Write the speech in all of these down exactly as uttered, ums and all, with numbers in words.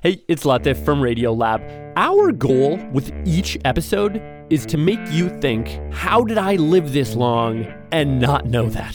Hey, it's Latif from Radiolab. Our goal with each episode is to make you think, how did I live this long and not know that?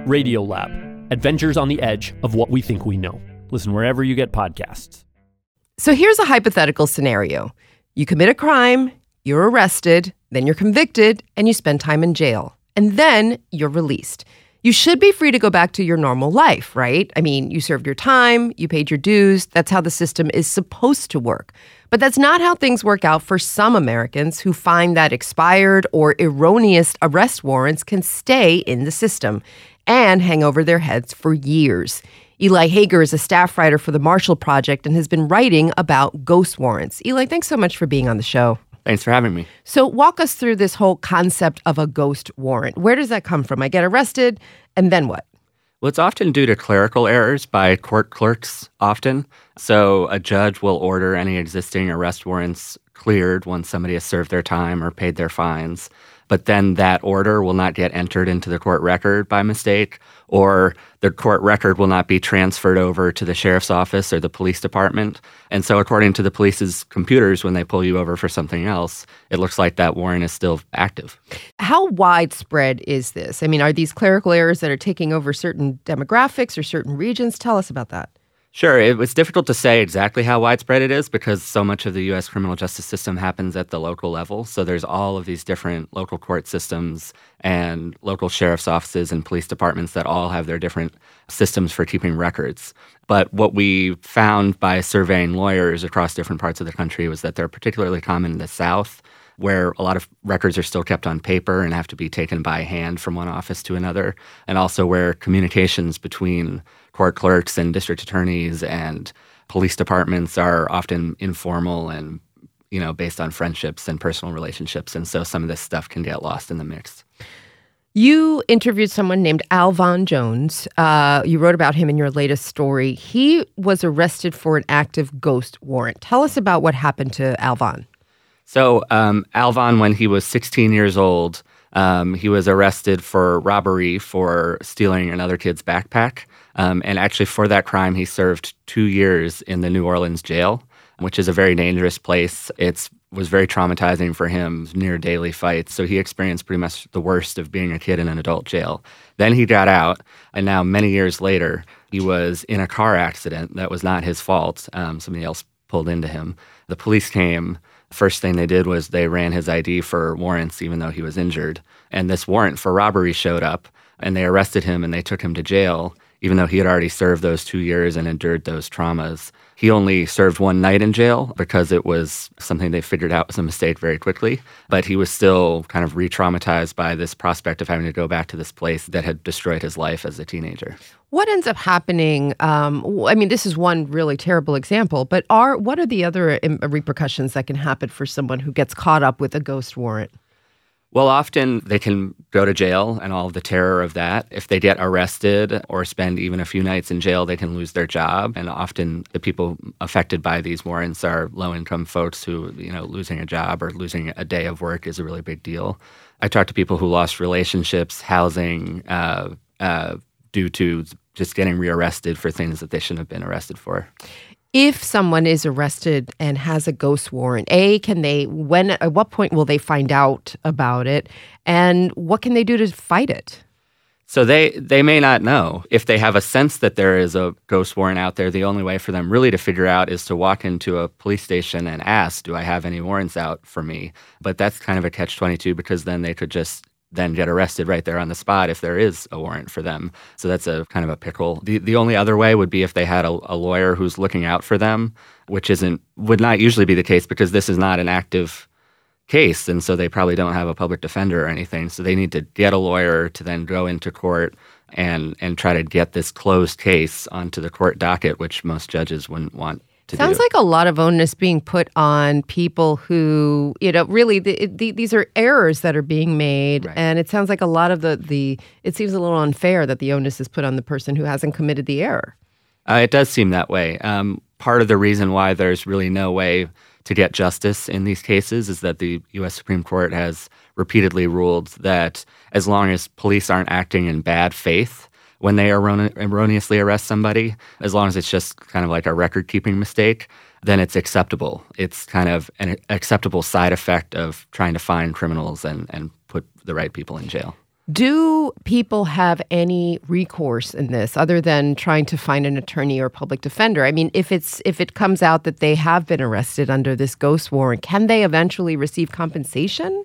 Radiolab, adventures on the edge of what we think we know. Listen wherever you get podcasts. So here's a hypothetical scenario. You commit a crime, you're arrested, then you're convicted, and you spend time in jail. And then you're released. You should be free to go back to your normal life, right? I mean, you served your time, you paid your dues. That's how the system is supposed to work. But that's not how things work out for some Americans who find that expired or erroneous arrest warrants can stay in the system and hang over their heads for years. Eli Hager is a staff writer for the Marshall Project and has been writing about ghost warrants. Eli, thanks so much for being on the show. Thanks for having me. So walk us through this whole concept of a ghost warrant. Where does that come from? I get arrested, and then what? Well, it's often due to clerical errors by court clerks often. So a judge will order any existing arrest warrants cleared once somebody has served their time or paid their fines. But then that order will not get entered into the court record by mistake, or the court record will not be transferred over to the sheriff's office or the police department. And so according to the police's computers, when they pull you over for something else, it looks like that warrant is still active. How widespread is this? I mean, are these clerical errors that are taking over certain demographics or certain regions? Tell us about that. Sure. It, it's difficult to say exactly how widespread it is because so much of the U S criminal justice system happens at the local level. So there's all of these different local court systems and local sheriff's offices and police departments that all have their different systems for keeping records. But what we found by surveying lawyers across different parts of the country was that they're particularly common in the South, where a lot of records are still kept on paper and have to be taken by hand from one office to another, and also where communications between court clerks and district attorneys and police departments are often informal and, you know, based on friendships and personal relationships. And so some of this stuff can get lost in the mix. You interviewed someone named Alvon Jones. Uh, you wrote about him in your latest story. He was arrested for an active ghost warrant. Tell us about what happened to Alvon. So um, Alvon, when he was sixteen years old, um, he was arrested for robbery for stealing another kid's backpack. Um, and actually for that crime, he served two years in the New Orleans jail, which is a very dangerous place. It was very traumatizing for him, near daily fights. So he experienced pretty much the worst of being a kid in an adult jail. Then he got out, and now many years later, he was in a car accident that was not his fault. Um, somebody else pulled into him. The police came. First thing they did was they ran his I D for warrants, even though he was injured. And this warrant for robbery showed up, and they arrested him and they took him to jail, even though he had already served those two years and endured those traumas. He only served one night in jail because it was something they figured out was a mistake very quickly. But he was still kind of re-traumatized by this prospect of having to go back to this place that had destroyed his life as a teenager. What ends up happening? Um, I mean, this is one really terrible example, but are what are the other um, repercussions that can happen for someone who gets caught up with a ghost warrant? Well, often they can go to jail and all of the terror of that. If they get arrested or spend even a few nights in jail, they can lose their job. And often the people affected by these warrants are low-income folks who, you know, losing a job or losing a day of work is a really big deal. I talked to people who lost relationships, housing, uh, uh, due to just getting rearrested for things that they shouldn't have been arrested for. If someone is arrested and has a ghost warrant, A, can they, when, at what point will they find out about it? And what can they do to fight it? So they, they may not know. If they have a sense that there is a ghost warrant out there, the only way for them really to figure out is to walk into a police station and ask, do I have any warrants out for me? But that's kind of a catch twenty-two because then they could just then get arrested right there on the spot if there is a warrant for them. So that's a kind of a pickle. The the only other way would be if they had a, a lawyer who's looking out for them, which isn't would not usually be the case because this is not an active case, and so they probably don't have a public defender or anything. So they need to get a lawyer to then go into court and and try to get this closed case onto the court docket, which most judges wouldn't want to Sounds do. like a lot of onus being put on people who, you know, really the, the, these are errors that are being made. Right. And it sounds like a lot of the, the, it seems a little unfair that the onus is put on the person who hasn't committed the error. Uh, it does seem that way. Um, part of the reason why there's really no way to get justice in these cases is that the U S Supreme Court has repeatedly ruled that as long as police aren't acting in bad faith when they errone- erroneously arrest somebody, as long as it's just kind of like a record-keeping mistake, then it's acceptable. It's kind of an acceptable side effect of trying to find criminals and, and put the right people in jail. Do people have any recourse in this other than trying to find an attorney or public defender? I mean, if it's if it comes out that they have been arrested under this ghost warrant, can they eventually receive compensation?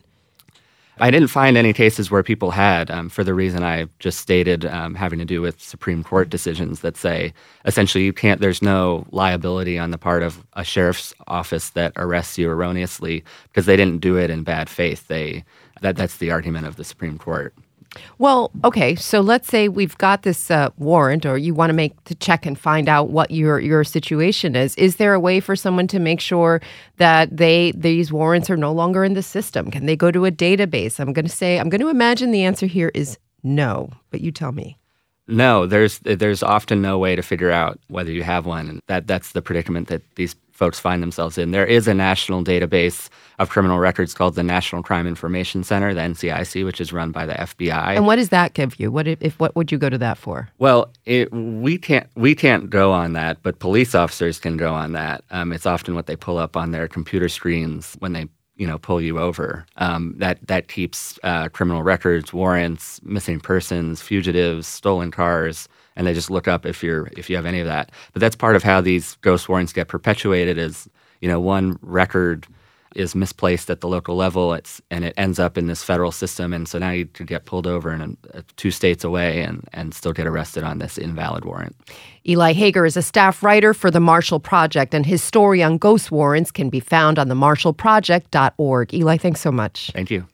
I didn't find any cases where people had, um, for the reason I just stated, um, having to do with Supreme Court decisions that say, essentially, you can't. There's no liability on the part of a sheriff's office that arrests you erroneously because they didn't do it in bad faith. They that that's the argument of the Supreme Court. Well, okay, so let's say we've got this uh, warrant, or you want to make to check and find out what your your situation is. Is there a way for someone to make sure that they these warrants are no longer in the system? Can they go to a database? I'm going to say, I'm going to imagine the answer here is no, but you tell me. No, there's there's often no way to figure out whether you have one, and that that's the predicament that these folks find themselves in. There is a national database of criminal records called the National Crime Information Center, the N C I C, which is run by the F B I. And what does that give you? What if, if what would you go to that for? Well, it, we can't we can't go on that, but police officers can go on that. Um, it's often what they pull up on their computer screens when they you know pull you over. Um, that that keeps uh, criminal records, warrants, missing persons, fugitives, stolen cars. And they just look up if you're if you have any of that. But that's part of how these ghost warrants get perpetuated is, you know, one record is misplaced at the local level, it's and it ends up in this federal system. And so now you could get pulled over in uh, two states away and, and still get arrested on this invalid warrant. Eli Hager is a staff writer for the Marshall Project, and his story on ghost warrants can be found on the marshall project dot org. Eli, thanks so much. Thank you.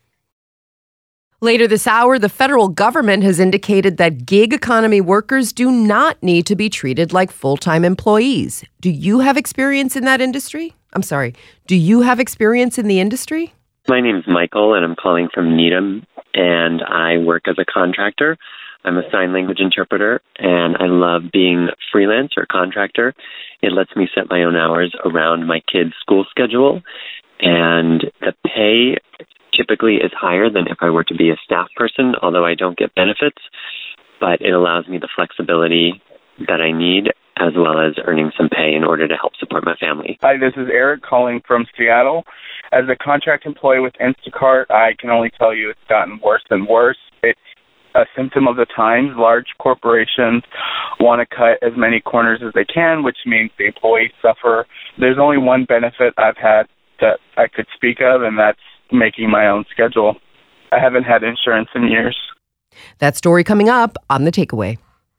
Later this hour, the federal government has indicated that gig economy workers do not need to be treated like full-time employees. Do you have experience in that industry? I'm sorry. Do you have experience in the industry? My name is Michael, and I'm calling from Needham, and I work as a contractor. I'm a sign language interpreter, and I love being freelance or contractor. It lets me set my own hours around my kids' school schedule, and the pay typically is higher than if I were to be a staff person, although I don't get benefits, but it allows me the flexibility that I need as well as earning some pay in order to help support my family. Hi, this is Eric calling from Seattle. As a contract employee with Instacart, I can only tell you it's gotten worse and worse. It's a symptom of the times. Large corporations want to cut as many corners as they can, which means the employees suffer. There's only one benefit I've had that I could speak of, and that's making my own schedule. I haven't had insurance in years. That story coming up on The Takeaway.